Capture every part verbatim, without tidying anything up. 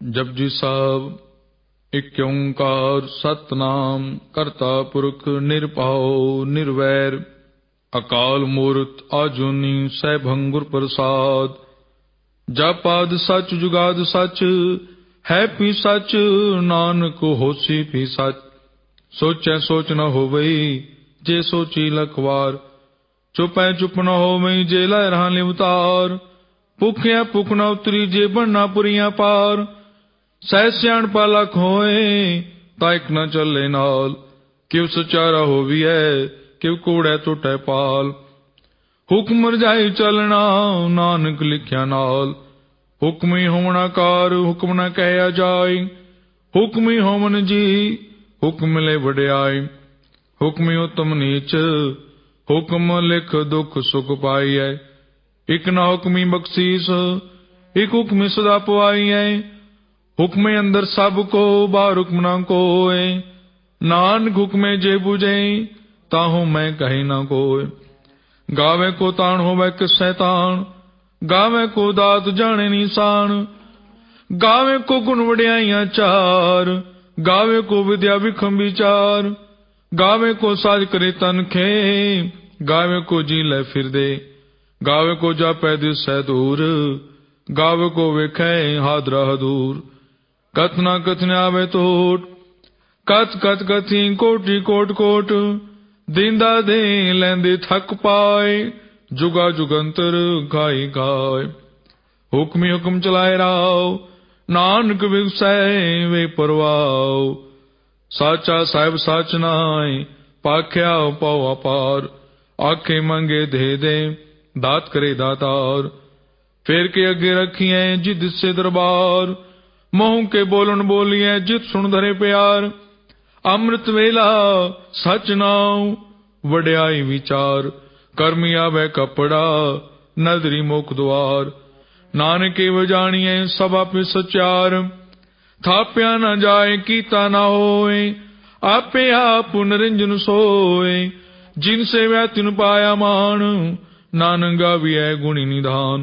जपजी साहब। एक ओंकार सतनाम करता पुरख निरभउ निर्वैर अकाल मूर्त आजूनी सैभं गुर प्रसाद। जापाद सच जुगाद सच है पी सच नानक होसी पी सच। सोचै सोच न होवई जे सोची लखवार चुपै चुप न होवई जे लहरां लिवतार। भुखिया भुख न उतरी जे बनना पुरिया पार सह सियाणपा लख होए ताइक न चले नाल। किव सचारा होविए किव कूड़ै टुटै पाल। हुक्म रजाई चलना नानक लिखिया नाल। हुक्म ही होवना कार हुक्म न कहया जाय। हुक्म ही होवन जी हुक्म ले वड्याई। हुक्म ही उत्तम नीच हुक्म लिख दुख सुख पाई है। इक ना हुक्मी बख्शीस इक हुक्म सदा पवाई है। हुक्म अंदर सब को बाहर हुक्म ना कोय। नानक हुक्मे जे बुझे ताहू मैं कही ना कोय। गावे को तान होवे किसै तान गावे को दात जाने निशान। गावे को गुण वड्याइयां चार गावे को विद्या विखम विचार। गावे को साज करे तन खे गावे को जी ले फिर दे। गावे को जापै दिसै दूर गावे को वेखै हादरा दूर। कथ ना कथ न आवे टोट कथ कथ कथी कोटि कोट कोट। दींदा दे लैंदे थक पाए जुगा जुगंतर खाई खाए। हुक्म हुक्म चलाए राव नानक विगसै वे परवाओ। साचा साहिब साच नाय पाख्या पाओ अपार। आखे मंगे दे दे दात करे दातार। फेर के अगे रखिए जिद से दरबार। मोह के बोलन बोलिए जित सुन धरे प्यार। अमृत वेला सच नाव वड्याई विचार। कर्मी आवे कपड़ा नदरी मुख द्वार। नानक एव जानिए सब आपे सचार। थाप्या न जाए कीता न होए आपे आप निरंजन सोए। जिन से वै तिन पाया मान नानक गाविए गुणी निधान।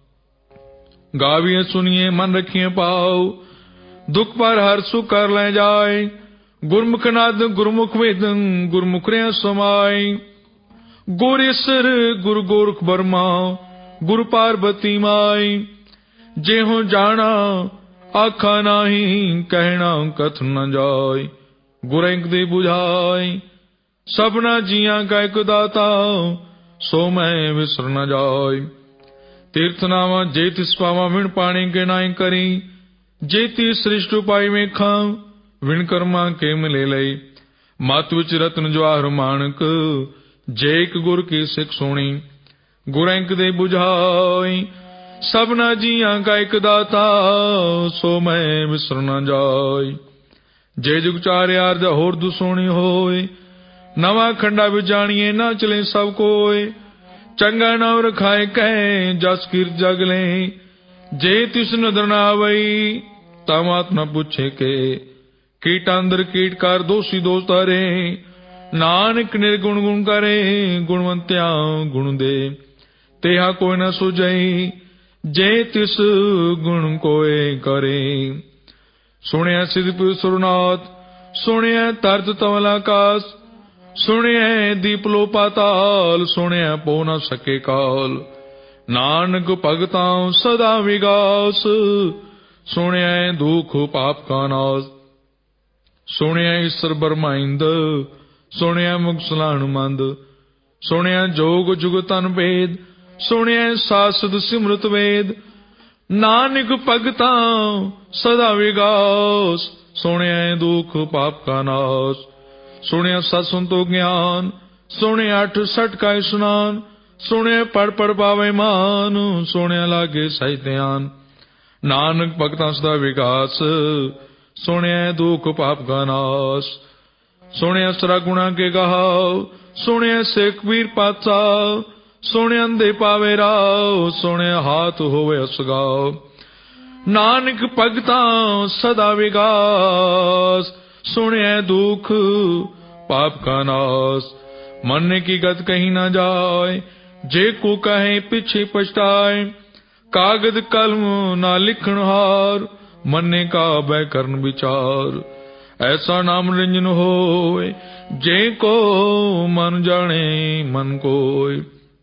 गाविए सुनिए मन रखिए पाओ दुख पर हर सुख कर ले जाए। गुरमुख नाद गुरमुख वेद गुरमुख रे समाय। गुरेसर गुरु गोरख बर्मा गुरु पार्वती माई। जेहो जाना आखा नाही कहना कथ न जाय। गुर एक दे बुझाई सबना जिया का एक दाता सो मैं विसर न जाय। तीर्थ नामा जे तिस पावा विण पाणी के नाई करी। जेती श्रेष्ठ उपाय में खा विण कर्मा के मिले लई। मत विच रत्न जवाहर माणक जे एक गुर की सिख सुनी। गुर एक दे बुझाई सबना जिया का एक दाता सो मैं विसर न जाय। जे जुग चार आरजा होर दुसोणी होय नवा खंडा विच जानिए ना चले सब कोय। चंगा नाम रखाए कहे जस कीर्त जग ले। जे तिस नदर न आवई तमात न पूछे के। कीट अंदर कीट कर दोषी दोष तारे। नानक निर्गुण गुण करे गुणवंत्या गुण दे। तेहा कोई न सुझई जे तिस गुण कोय करे। सुनिया सिद्ध सुरनाथ सुनिया तरत तमल आकाश। सुनिए दीप लो पाताल सुनिए पो न सके काल। नानक भगतां सदा विगास सुनिए दुख पाप का नाश। सुनिए ईश्वर ब्रह्माइंद सुनिए मुख सलाहन मंद। सुनिए जोग जुग तन भेद सुनिए सासद सिमरत वेद। नानक भगतां सदा विगास सुनिए दुख पाप का नाश। सुनिया सत संतो ज्ञान सुनिया अठ सठ का स्नान। सुनिया पढ़ पढ़ पावे मान सुनिया लागे सही ध्यान। नानक भगतां सदा विकास सुनिया दुख पाप का नाश। सुनिया सरा गुणा के गहाओ सुनिया सेख वीर पाचा। सुनिया अंधे पावे राव सुनिया हाथ होवे असगाओ। नानक भगतां सदा विकास सुनिया दुख पाप का नाश। मरने की गत कहीं न जाए जे को कहे पीछे पछताए। कागद कलम ना लिखन हार मन्ने का बै करन विचार। ऐसा नाम निरंजन होय जे को मन जाने मन कोय।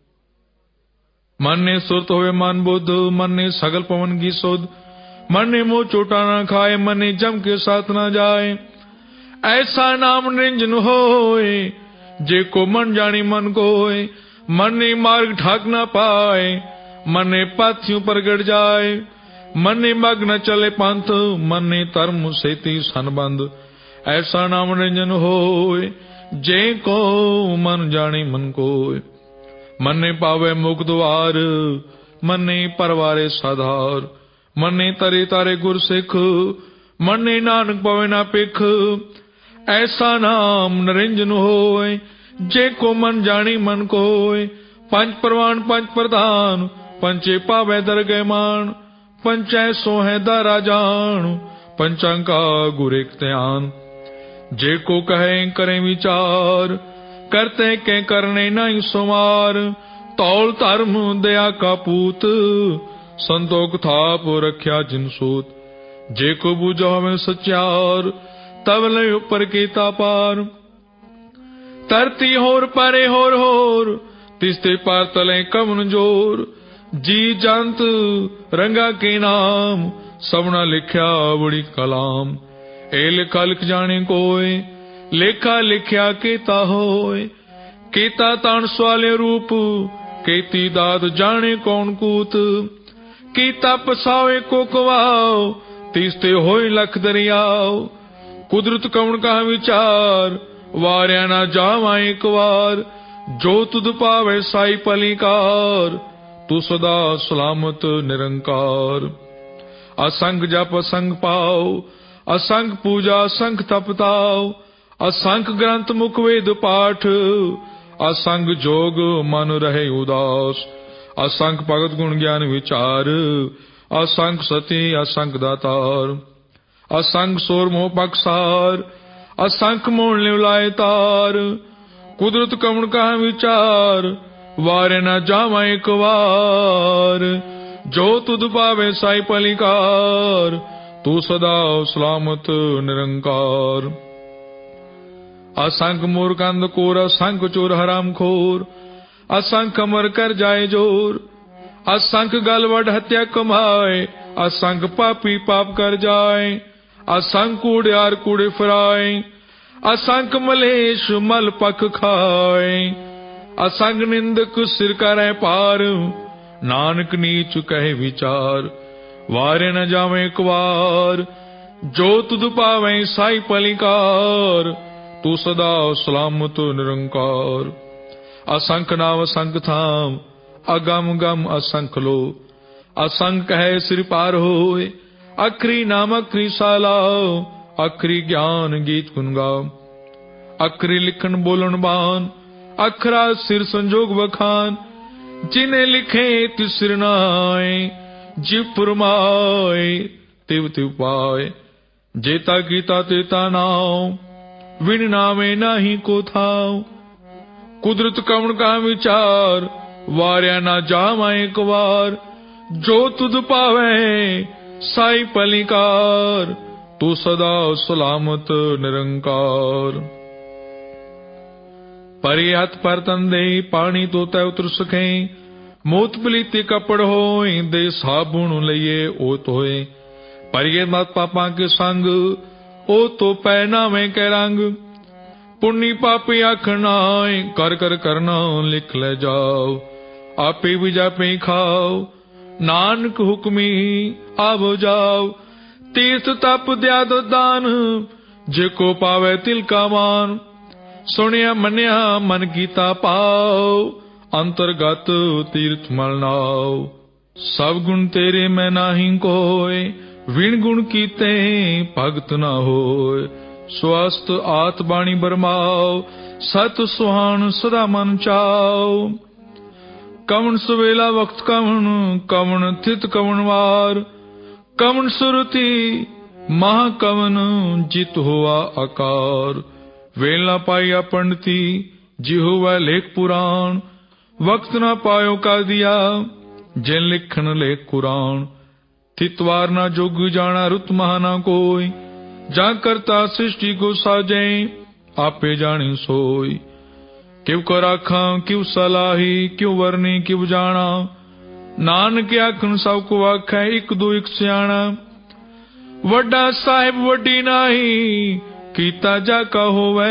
मन ने सुरत होवे मन बुद्ध, मन ने सगल पवन की सुध, मन ने मोह चोटा न खाए, मन ने जम के साथ न जाए। ऐसा नाम निरंजन होय जे को मन जाने मन कोय। मन ने मार्ग ठाक न पाए, मन ने पाथियों पर गड़ जाए। मन ने मग न चले पंथ, मन ने धर्म सेती संबंध। ऐसा नाम निरंजन होय जे को मन जाने मन कोय। मन ने पावे मुख द्वार, मन ने परवारे साधार। मन ने तरे तारे गुर सिख, मन ने नानक पवे ना पिख। ऐसा नाम निरंजन होय जे को मन जाने मन कोय। पंच प्रवान पंच प्रधान, पंचे पावे दरगह मान। पंचै सो है दारा जान, पंचांका गुर एक ध्यान। जे को कहे करे विचार, करते के करने नहीं सुमार। तौल धर्म दया का पूत, संतोख थाप रख्या जिन सूत। जे को बूझो हमें सचार, तब ले ऊपर कीता पार। धरती होर परे होर होर, तिसते पार तले कवन जोर। जी जंत रंगा के नाम, सबना लिख्या बड़ी कलाम। ए लिखा लिख जाने कोय, लेखा लिख्या केता होय। केता तान सवाले रूप, केती दाद जाने कौन कूत। केता पसावे को कवाओ, तीसते होय लख दरियाओ। कुदरत कौन का विचार, वार्या ना जावा एक बार। जो तुद पावे साई पलिकार, तू सदा सलामत निरंकार। असंग जप असंग पाओ, असंग पूजा असंग तपताओ। असंख ग्रंथ मुख वेद पाठ, असंग जोग मन रहे उदास। असंख भगत गुण ज्ञान विचार, असंख सती असंख दातार। असंख सोर मोह पक्षसार, असंख मोह लिवलाए तार। कुदरत कमण का विचार, वारे न जावा एक बार। जो तुद पावे साई पलिकार, तू सदा सलामत निरंकार। असंख मूर्ख अंधकोर, असंख चोर हराम खोर। असंख अमर कर जाए जोर, असंख गल वड हत्या कमाए। असंख पापी पाप कर जाए, असंख कूड़ियार कूड़े फिराए। असंख मलेश मल पख खाए, असंख निंदक सिर करे पार। नानक नीच कहे विचार, वारे न जावे एक बार। जो तुद पावे साई पलिकार, तू सदा सलामत निरंकार। असंख नाम असंख थाम, अगम गम असंख लो। असंख है सिर पार होय, अखरी नाम अखरी सालाओ। अखरी ज्ञान गीत गुन गाओ, अखरी लिखन बोलन बान। अखरा सिर संजोग बखान, जिन्हें लिखे तिस सिर नाय। जिव पुरमाए तिव तिव पाए, जेता गीता तेता नाव। विन नामे नाही को थाव, कुदरत कवण का विचार। वार्या ना जावा एक बार, जो तुद पावे साई पलिकार। तू सदा सलामत निरंकार। परे हथ पर तंदे, पानी तो तय उतर सके। मोत पलीते कपड़ होय, दे साबुन लइए ओत होए। परिये मत पापा के संग, ओ तो पहनावे के रंग। पुण्य पापी आखनाए, कर कर करना लिख ले जाओ। आपे भी जापे खाओ, नानक हुक्मी आवो जाओ। तीर्थ तप दया दान, जेको पावे तिल का मान। सुनिया मनिया मन कीता पाओ, अंतर्गत तीर्थ मल नाओ। सब गुण तेरे मैं नाही कोय, विण गुण कीते भगत न होय। स्वस्थ आत बाणी बरमाओ, सत सुहान सदा मन चाओ। कवन सवेला वक्त कवन, कवन थित कवन वार। कवन सुरति महा कवन, जित हुआ आकार। वेला पाया पंडिती, जी हुआ लेख पुराण। वक्त न पायो का दिया, जिन लिखन लेख कुरान। थितवार ना जोग जाना रुत महाना कोई, जा करता सृष्टि को साजे आपे जानी सोई। क्यों कर आखा क्यों सलाही, क्यों वरनी क्यों जाना, नानक आखन सब को आखै एक दो एक सियाणा। वड्डा साहिब वड्डी नाही, कीता जा का होवे,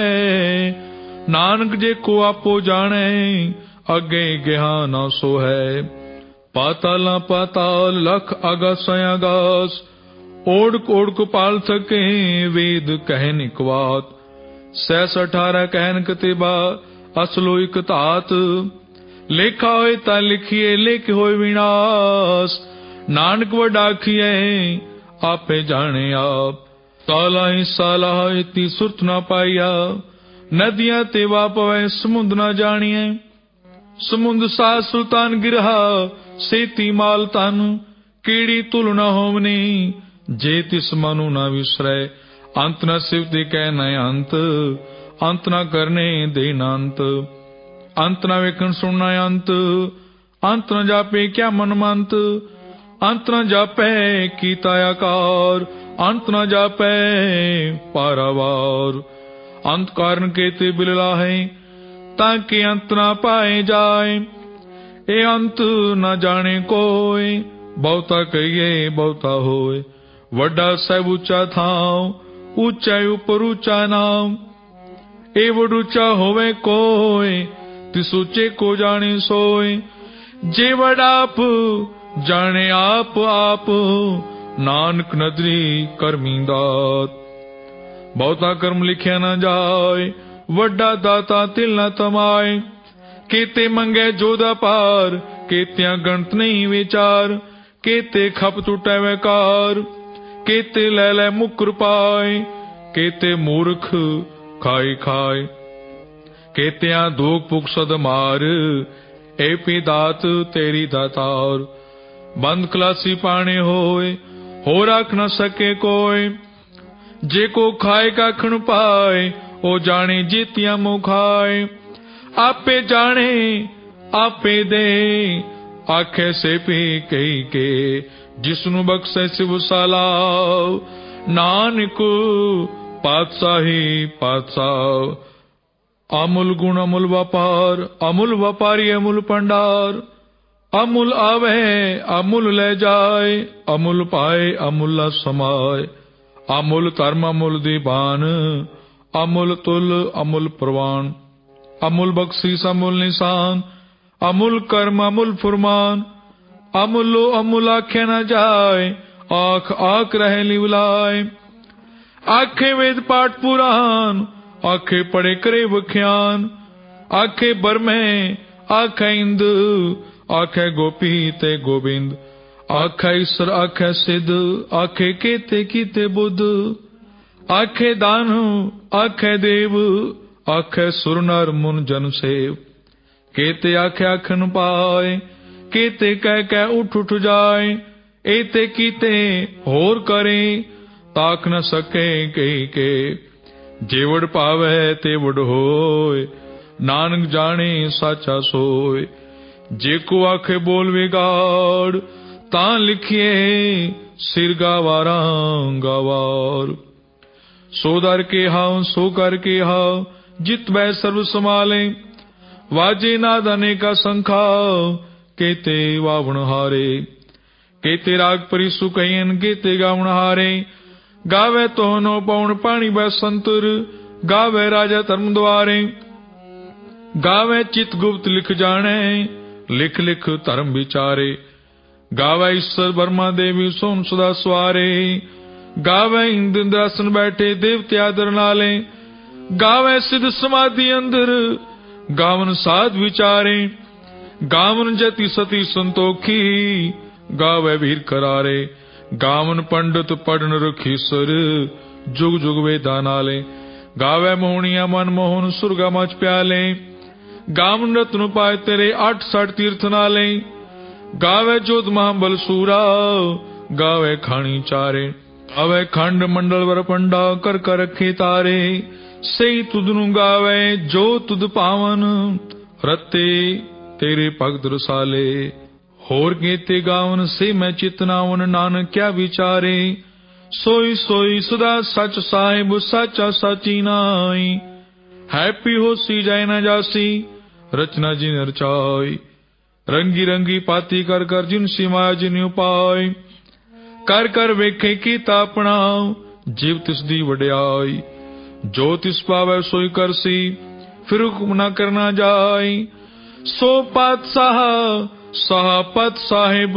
नानक जे को आपो जाने, अगे गेहा ना सो है। पाताला पाताल लख आगास आगास, ओढ़ ओढ़ पाल सके वेद कहन इक बात। सैस अठारह कहन कतिबा असलो इक तात, लेखा होए ता लिखिए लेख होए विनाश। नानक वडाखिए आपे जाने आप, साला ही साला इतनी सुरत ना पाइया। नदियां ते वापवे समुद्र ना जानिए, समुद्र सा सुल्तान गिरहा सेती माल तन। कीड़ी तुल न होवनी जे तिस मनु न विसरे, अंत न सिवती कह न अंत, अंत न करने दे अंत। अंत न वेखन सुनना अंत, अंत न जापे क्या मनमंत। अंत न जापे कीता आकार, अंत न जापे पारावार। अंत कारण केते बिलला है, ताकि अंत न पाए जाए। ए अंत न जाने कोई, बहुता कहिए बहुता होए। वड्डा सब ऊंचा थाव, ऊंचा ऊपर ऊंचा नाम। ए वड ऊंचा होवे कोई, तिस ऊंचे को जाने सोए। जे वड आप जाने आप आप, नानक नदरी करमी दात। बहुता कर्म लिखिया न जाए, वड्डा दाता तिल न तमाए। केते मंगे जोदा पार, केत्या गणत नहीं विचार। केते खप टूटे वकार, केते ले ले मुकर पाए। केते मूर्ख खाई खाए, केत्या धोख पुख सद मार। ए पी दात तेरी दातार, बंद खलासी पाने होए, हो रख न सके कोई। जे को खाए काखण पाए, ओ जाने जीतिया मुँह खाए। आपे जाने आपे दे, आखे से पी कही के। जिसनु बख्शे शिव सालाव, नानक पातशाही पातशाह। अमूल गुण अमूल व्यापार, अमूल व्यापारी अमूल पंडार। अमूल आवे अमूल ले जाए, अमूल पाए अमूल समाए। अमूल धर्म अमूल दीवान, अमूल तुल अमूल प्रवान। अमूल बख्शीस अमूल निशान, अमूल कर्म अमूल फुरमान। अमूलो अमूल आखे न जाए, आख आख रहे लिवलाए। आखे वेद पाठ पुराण, आखे पढ़े करे बख्यान। आखे बरमे आखे इंद, आखे गोपी ते गोविंद। आखे ईश्वर आखे सिद्ध, आखे केते कीते बुद्ध। आखे दान आखे देव, आखे सुर नर मुन जन सेव। केते आखे आखन पाए, केते कह कह उठ उठ जाए। एते कीते होर करे, ताक न सके कही के। जेवड़ पावे तेवड़ होए, नानक जाने साचा सोए। जे को आखे बोल विगाड़, तां लिखिए सिर गावारा गावार। सो दर के हाव सो कर के हाव, जित वह सर्व संभाले। वाजे नाद अनेका संखा, केते वावण हारे। केते राग परिसु कहियन, केते गावण हारे। गावे तोहनो पौन पानी बै संतर, गावे राजा धर्म द्वारे। गावे चित गुप्त लिख जाने, लिख लिख धर्म विचारे। गावे ईश्वर ब्रह्मा देवी सोम सदा सवारे। गावे इंद्र इंद्रासन बैठे देवते आदर नाले। गावे सिद्ध समाधि अंदर, गावन साध विचारे। गावन जति सती संतोखी, गावे वीर करारे। गावन पंडित पढ़न रखीसर, जुग जुग वेदा नाले। गावे मोहनिया मन मोहन सुरगा मच प्याले। गावन रत्न पाए तेरे आठ साठ तीर्थ नाले। गावे जोध महाबल सूरा, गावे खानी चारे। गावे खंड मंडल वर पंडा, कर कर रखे तारे। सही तुदनु गावे जो तुद पावन, रते तेरे भगत रसाले। होर केते गावन से मैं चितनावन नानक क्या विचारे सोई सोई सदा सच साहिब साचा साची नाई हैप्पी होसी जाय न जासी रचना जिन रचाई रंगी रंगी पाती कर कर जिन सिमाया जिन उपाय कर कर वेखे कीता अपनाओ जीव तिस दी वड्याई जो तिस पावै सोई करसी फिर हुक्म न करना जाय सो पातशाह साह पत साहिब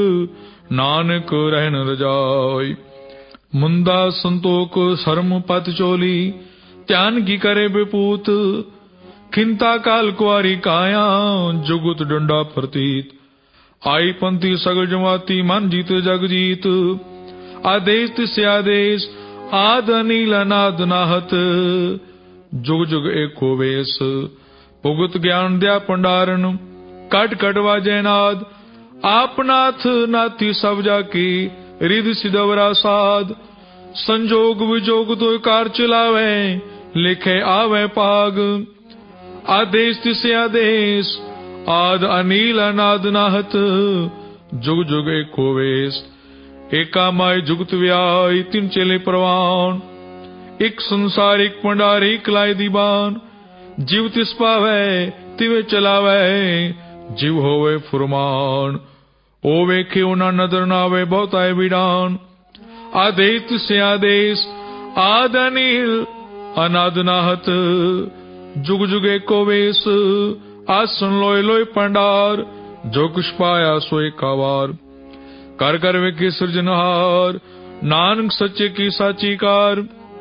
नानक रहन रजाई मुंदा संतोख शर्म पत चोली ध्यान की करे बेपूत खिंता काल कुआरी काया जुगुत डंडा प्रतीत आई पंथी सगल जमाती मन जीत जग जीत आदेश तिसे आदेश आद अनिल अनाद नाहत जुग जुग एको वेश भुगत ज्ञान दया भंडारन कट कट वाजय नाद आप नाथ नाथी सब जाकी रिद सिदवरा साध संजोग विजोग तो कार चलावे लिखे आवे पाग आदेश तिसे आदेश आद अनिल अनाद नाहत जुग जुग एको वेश एका माय जुगत व्याय तिन चेले प्रवान एक संसार एक भंडार एक लाए दीवान जीव तिस पावे तिवे चलावे जीव होवे फुरमान ओ वेखे उना नजर नावे बहुत आए विडान आदेश तिसे आदेश आद अनिल अनाद नाहत जुग जुग एको वेश आसन लोय लोय भंडार जो कुछ पाया सोए कावार कर कर वेखे सृजनहार नानक सच्चे की साची कार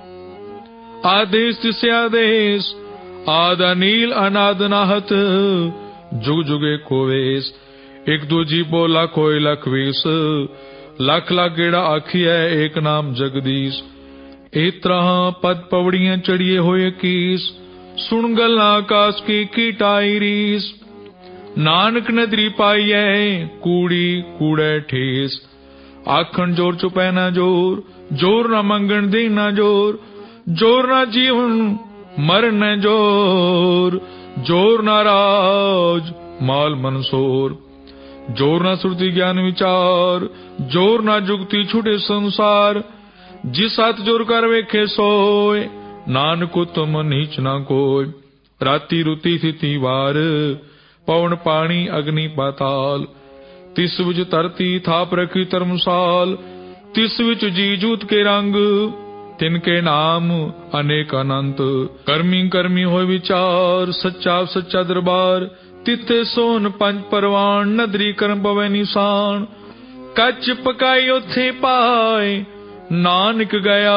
आदेश तिसे आदेश आद अनिल अनाद नाहत जुग जुग एको वेश एक दो जीवो लाखो लख वेश लख लाख गेड़ा आखी है एक नाम जगदीश इस तरह पद पवड़ियां चढ़िए होए कीस सुन गल्ला आकाश की कीटाई रीस नानक नदरी पाई है कूड़ी कूड़े ठेस आखन जोर चुपै ना जोर जोर ना मंगन दे ना जोर जोर ना जीवन मर न जोर जोर ना राज माल मनसोर जोर ना सुरती ज्ञान विचार जोर ना जुगती छूटे संसार जिस हाथ जोर कर वेखे सोए नानक तुम नीच ना कोय राती रुती स्थिति वार पवन पानी अग्नि पाताल तिस विच धरती थाप रखी धर्मसाल तिस विच जी जूत के रंग तिनके नाम अनेक अनंत कर्मी कर्मी होय विचार सच्चा सच्चा दरबार तिथे सोन पंच परवान नदरी कर्म पवै निशान कच पकाई उथे पाए नानक गया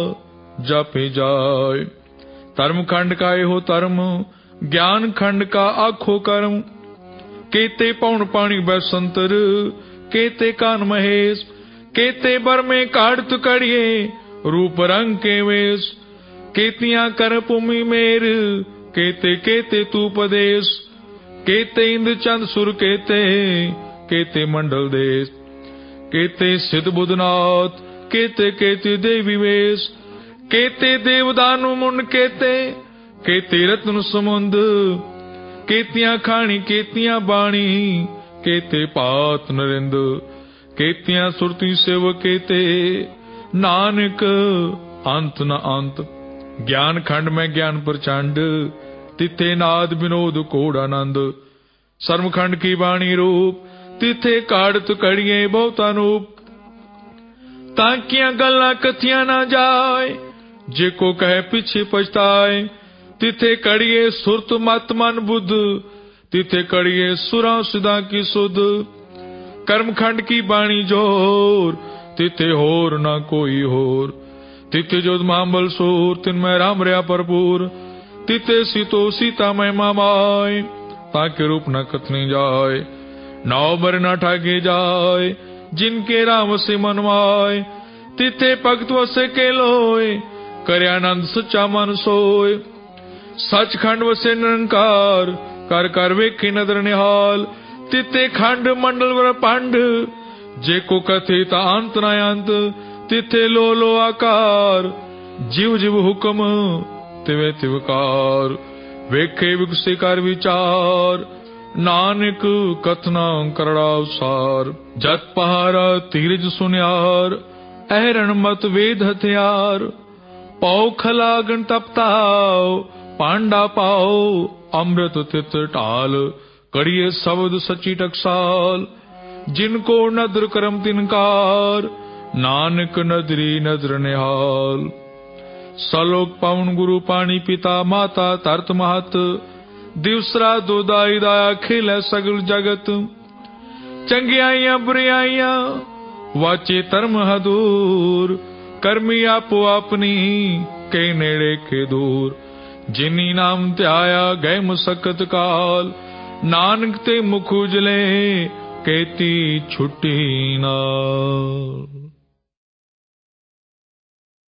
जापे जाय धर्म खंड का हो धर्म ज्ञान खंड का आखो कर्म केते पौन पानी बैसंतर केते कान महेश केते बर में काढ़त कड़िए रूप रंग के वेश केतियां कर भूमि मेर केते केते तू पदेश केते इंद्र चंद सुर केते केते मंडल देश केते सिद्ध बुधनाथ केते केते देवी वेश केते देवदानु मुंड केते केते रत्न समुंद केतियां खानी केतियां बाणी केते पात नरिंद केतियां सुरती सेव केते नानक अंत न अंत ज्ञान खंड में ज्ञान प्रचंड तिथे नाद विनोद कोड आनंद सर्व खंड की वाणी रूप तिथे काढ़त कड़िए बहुत अनूप ताकियां गल्ला कथियां ना जाए जे को कहे पीछे पछताए तिथे कड़िए सुरत मत मन बुद्ध तिथे कड़िए सुरा सिदा की सुध कर्म खंड की बाणी जोर तिथे होर ना कोई होर तिथे जोध मामल सोर तिनमय राम रया भरपूर तिथे सीतो सीता महिमा माय ताके रूप न कथने जाय नाव बर न ठाके जाय जिनके राम से मनवाय तिथे भगत वसे के लोय करयानंद सच्चा मन सोय सचखंड वसे निरंकार कर कर वेखी नदर निहाल तिथे खंड मंडल वर पंड जे को कथे ता अंत न अंत तिथे लो लो आकार जीव जीव हुक्म तिवे तिवकार वेखे विकसे कर विचार नानक कथना करड़ा सार, जत पहारा तीरज सुनियार, अहरण मत वेद हथियार, पाओ खलागन तपताओ, पांडा पाओ अमृत तित टाल, कड़िए शब्द सची टकसाल, जिनको नद्र करम तिनकार, नानक नदरी नद्र निहाल। सलोक पवन गुरु पानी पिता माता तरत महत, दिवसरा दो दाई दाया खेल सगल जगत, चंगियाइया बुरियाइया वाचे धर्म हदूर, कर्मी आपो अपनी के नेड़े के दूर, जिनी नाम त्याया गए मुसकत काल, नानक ते मुख उजले केती छुट्टी नाल।